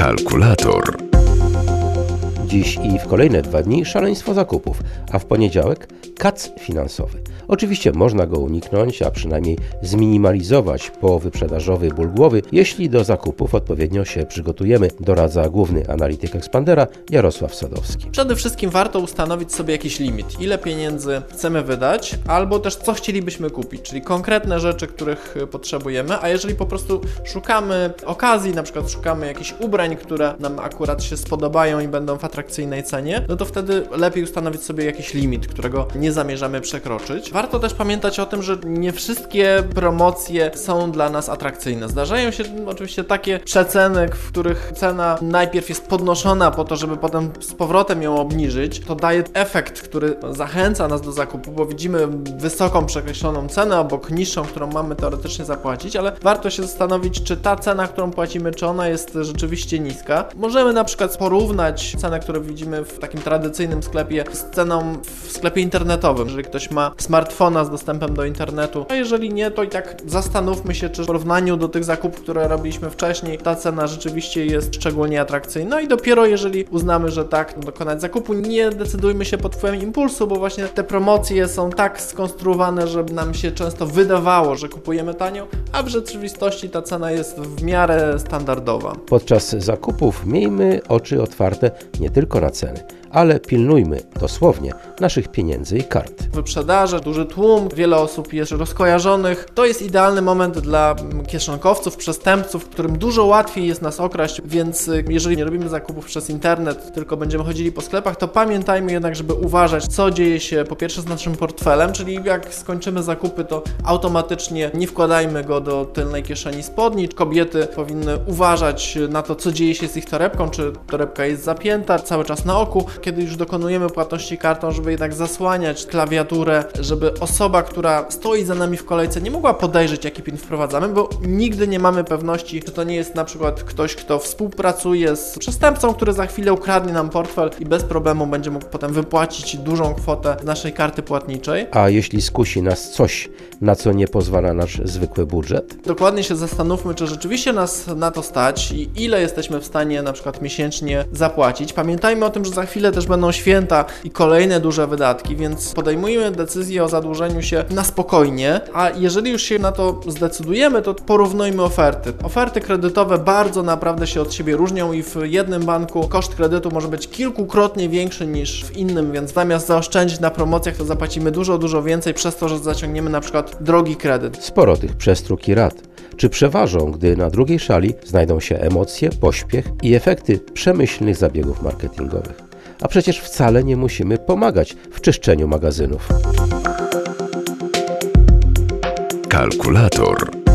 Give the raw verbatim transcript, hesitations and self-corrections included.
Kalkulator. Dziś i w kolejne dwa dni szaleństwo zakupów, a w poniedziałek kac finansowy. Oczywiście można go uniknąć, a przynajmniej zminimalizować powyprzedażowy ból głowy, jeśli do zakupów odpowiednio się przygotujemy, doradza główny analityk Expandera Jarosław Sadowski. Przede wszystkim warto ustanowić sobie jakiś limit, ile pieniędzy chcemy wydać, albo też co chcielibyśmy kupić, czyli konkretne rzeczy, których potrzebujemy, a jeżeli po prostu szukamy okazji, na przykład szukamy jakichś ubrań, które nam akurat się spodobają i będą w atrakcyjnej cenie, no to wtedy lepiej ustanowić sobie jakiś limit, którego nie zamierzamy przekroczyć. Warto też pamiętać o tym, że nie wszystkie promocje są dla nas atrakcyjne. Zdarzają się oczywiście takie przeceny, w których cena najpierw jest podnoszona po to, żeby potem z powrotem ją obniżyć. To daje efekt, który zachęca nas do zakupu, bo widzimy wysoką przekreśloną cenę obok niższą, którą mamy teoretycznie zapłacić, ale warto się zastanowić, czy ta cena, którą płacimy, czy ona jest rzeczywiście niska. Możemy na przykład porównać cenę, którą widzimy w takim tradycyjnym sklepie z ceną w sklepie internetowym, jeżeli ktoś ma smartfona z dostępem do internetu, a jeżeli nie, to i tak zastanówmy się, czy w porównaniu do tych zakupów, które robiliśmy wcześniej, ta cena rzeczywiście jest szczególnie atrakcyjna i dopiero jeżeli uznamy, że tak, dokonać zakupu, nie decydujmy się pod wpływem impulsu, bo właśnie te promocje są tak skonstruowane, że nam się często wydawało, że kupujemy tanio, a w rzeczywistości ta cena jest w miarę standardowa. Podczas zakupów miejmy oczy otwarte nie tylko na ceny, ale pilnujmy dosłownie naszych pieniędzy i kart. Wyprzedaże, duży tłum, wiele osób jest rozkojarzonych. To jest idealny moment dla kieszonkowców, przestępców, którym dużo łatwiej jest nas okraść, więc jeżeli nie robimy zakupów przez internet, tylko będziemy chodzili po sklepach, to pamiętajmy jednak, żeby uważać, co dzieje się po pierwsze z naszym portfelem, czyli jak skończymy zakupy, to automatycznie nie wkładajmy go do tylnej kieszeni spodni. Kobiety powinny uważać na to, co dzieje się z ich torebką, czy torebka jest zapięta cały czas na oku. Kiedy już dokonujemy płatności kartą, żeby jednak zasłaniać klawiaturę, żeby osoba, która stoi za nami w kolejce, nie mogła podejrzeć, jaki PIN wprowadzamy, bo nigdy nie mamy pewności, czy to nie jest na przykład ktoś, kto współpracuje z przestępcą, który za chwilę ukradnie nam portfel i bez problemu będzie mógł potem wypłacić dużą kwotę z naszej karty płatniczej. A jeśli skusi nas coś, na co nie pozwala nasz zwykły budżet? Dokładnie się zastanówmy, czy rzeczywiście nas na to stać i ile jesteśmy w stanie na przykład miesięcznie zapłacić. Pamiętajmy o tym, że za chwilę też będą święta i kolejne duże wydatki, więc podejmujemy decyzję o zadłużeniu się na spokojnie, a jeżeli już się na to zdecydujemy, to porównujmy oferty. Oferty kredytowe bardzo naprawdę się od siebie różnią i w jednym banku koszt kredytu może być kilkukrotnie większy niż w innym, więc zamiast zaoszczędzić na promocjach, to zapłacimy dużo, dużo więcej przez to, że zaciągniemy na przykład drogi kredyt. Sporo tych przestróg i rad. Czy przeważą, gdy na drugiej szali znajdą się emocje, pośpiech i efekty przemyślnych zabiegów marketingowych? A przecież wcale nie musimy pomagać w czyszczeniu magazynów. Kalkulator.